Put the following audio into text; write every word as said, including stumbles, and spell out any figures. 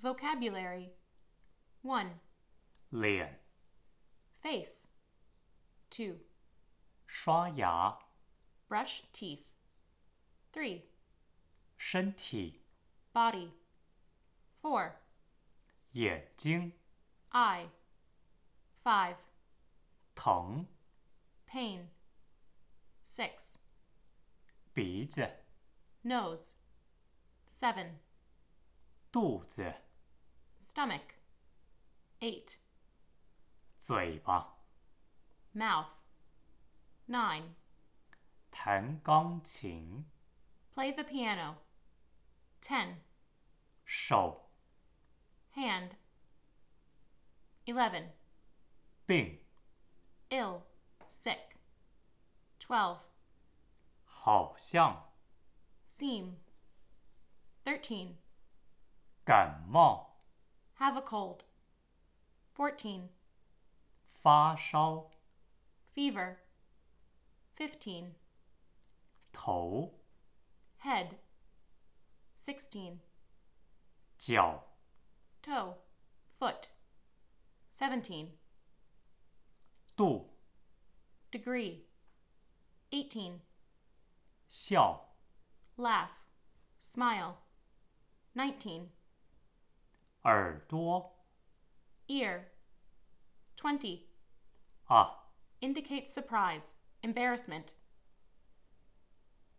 Vocabulary. one. 脸 Face. two. 刷牙 Brush teeth. three. 身体 Body. four. 眼睛 Eye. five. 疼 Pain. six. 鼻子 Nose. seven. 肚子 Stomach. eight. 嘴巴 Mouth. nine. 弹钢琴 Play the piano. ten. 手 Hand. eleven. 病 Ill. Sick. twelve. 好像 Seem. thirteen. 感冒 Have a cold. fourteen. 发烧 Fever. fifteen. 头 Head. sixteen. 脚 Toe. Foot. seventeen. 肚 Degree. eighteen. 笑 Laugh. Smile. nineteen. 耳朵 Ear. twenty. 啊 Indicates surprise, embarrassment,